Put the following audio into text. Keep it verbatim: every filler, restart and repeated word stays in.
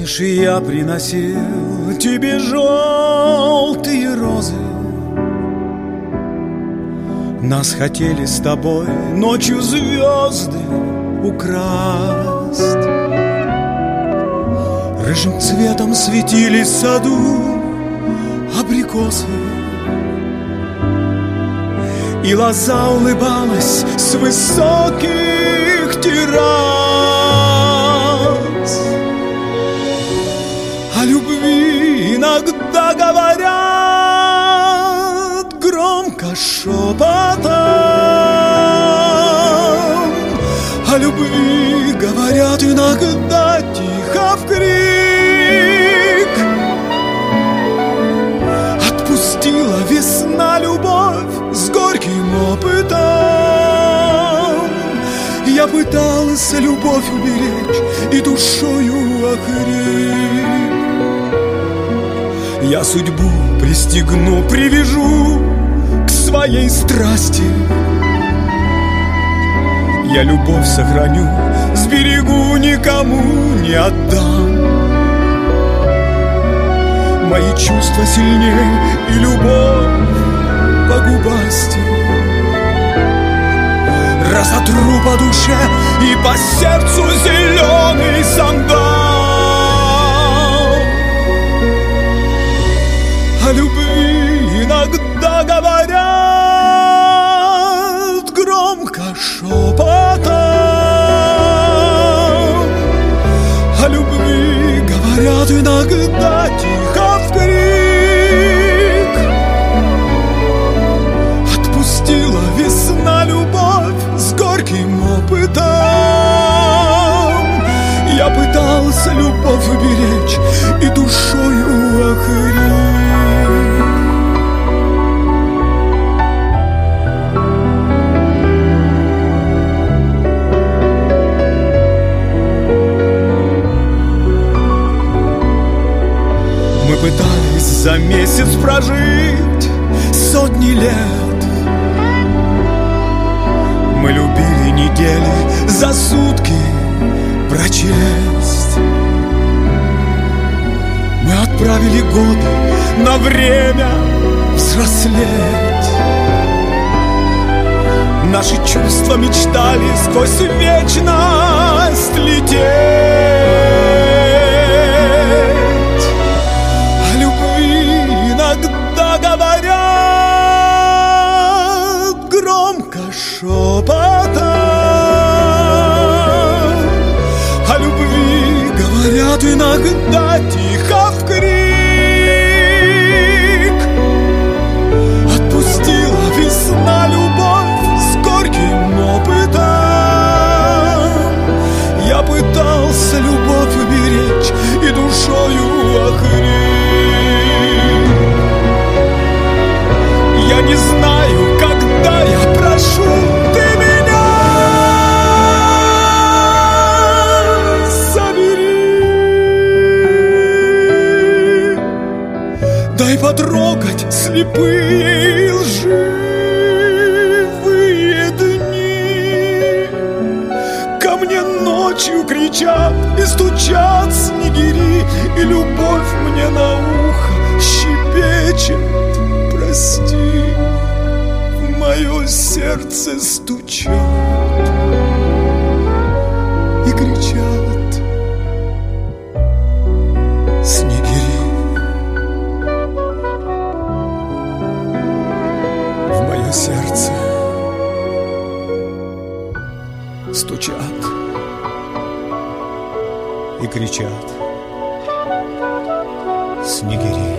Помнишь, я приносил тебе желтые розы? Нас хотели с тобой ночью звезды украсть. Рыжим цветом светились в саду абрикосы, и лоза улыбалась с высоких террас. О любви иногда говорят громко шепотом, о любви говорят иногда тихо вкрик. Отпустила весна любовь с горьким опытом. Я пытался любовь уберечь и душою охрип. Я судьбу пристегну, привяжу к своей страсти. Я любовь сохраню, сберегу, никому не отдам. Мои чувства сильнее и любовь погубастей. Разотру по душе и по сердцу зеленый сандал. О любви иногда говорят громко шепотом, о любви говорят иногда тихо вкрик. Отпустила весна любовь с горьким опытом. Я пытался любовь уберечь и душою охрип. Мы пытались за месяц прожить сотни лет. Мы любили недели за сутки прочесть. Мы отправили годы на время взрослеть. Наши чувства мечтали сквозь вечность лететь. О любви иногда говорят громко шепотом, о любви говорят иногда тихо вкрик. Отпустила весна любовь с горьким опытом. Я пытался любовь уберечь и душою охрип. Я не знаю, когда я прошу, ты меня забери. Дай потрогать слепые и лживые дни. Ко мне ночью кричат и стучат снегири, и любовь мне на ухо щебечет: прости, в мое сердце стучат и кричат снегири. В мое сердце стучат и кричат снегири.